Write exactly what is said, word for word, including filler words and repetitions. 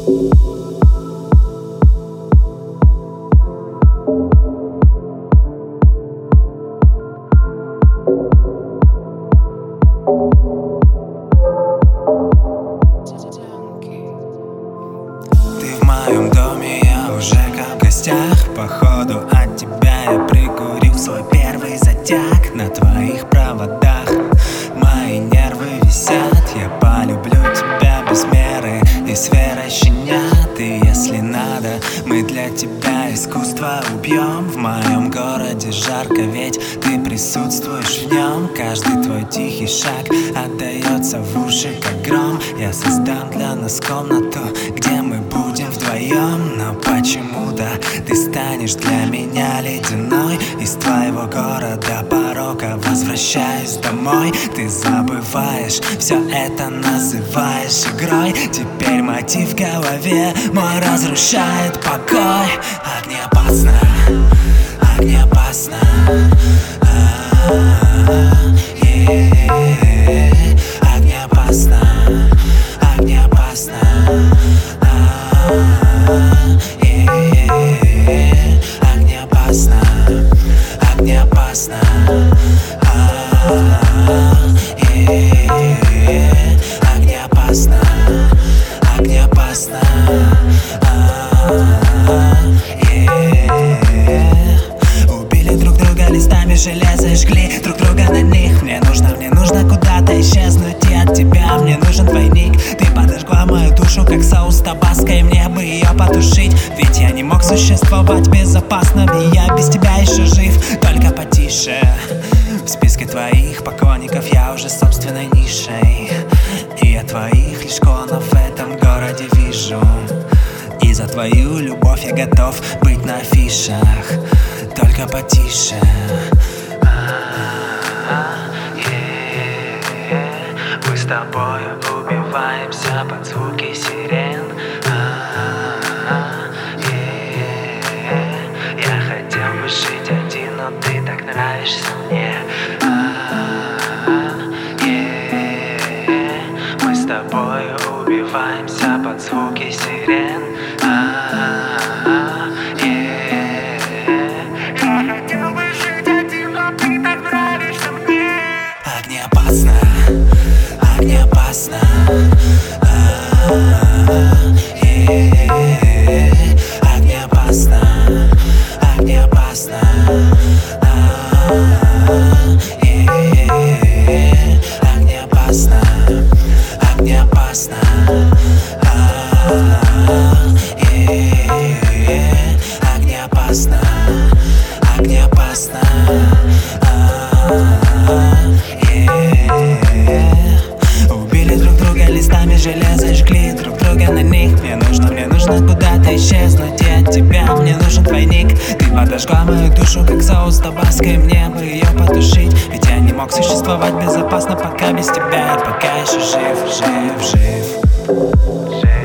В моем доме я уже как в гостях. Походу от тебя я прикурил свой первый затяг. На твоих проводах мои нервы висят. Я полюблю тебя без меры и с верой щенят. И если надо, мы для тебя искусство убьем. В моем городе жарко, ведь ты присутствуешь в нем. Каждый твой тихий шаг отдается в уши, как гром. Я создам для нас комнату, где мы будем вдвоем. Но почему-то ты станешь для меня ледяной. Из твоего города порока возвращаюсь домой. Ты забываешь, все это называешь игрой. Теперь мотив в голове мой разрушает покой. Огнеопасно, огнеопасно, огнеопасно, огнеопасно, огнеопасно, огнеопасно, огнеопасно, огнеопасно. Убили друг друга листами железа и жгли друг друга на них. Мне нужно, мне нужно куда-то исчезнуть, и от тебя мне нужен двойник. Ты подожгла мою душу, как соус табаско, и мне бы ее потушить. Ведь я не мог существовать безопасно, и я без тебя еще жив. Только потише. В списке твоих поклонников я уже собственной нишей. И я твоих лишь клонов в этом городе вижу. И за твою любовь я готов быть на афишах. Только потише. Мы с тобой убиваемся под звуки сирен. Я хотел бы жить один, но ты так нравишься мне. Мы с тобой убиваемся под звуки сирен. Я хотел бы жить один, но ты так нравишься мне. Огнеопасно, огнеопасно, огнеопасно, огнеопасно, огнеопасно, огнеопасно, огнеопасно, огнеопасно. Убили друг друга листами железа и жгли друг друга на них. Мне нужно, мне нужно куда-то исчезнуть, и от тебя мне нужен двойник. Ты подожгла мою душу, как соус табаско, и мне бы ее потушить. Ведь я не мог существовать безопасно, пока без тебя. Я пока еще жив, жив, жив, жив.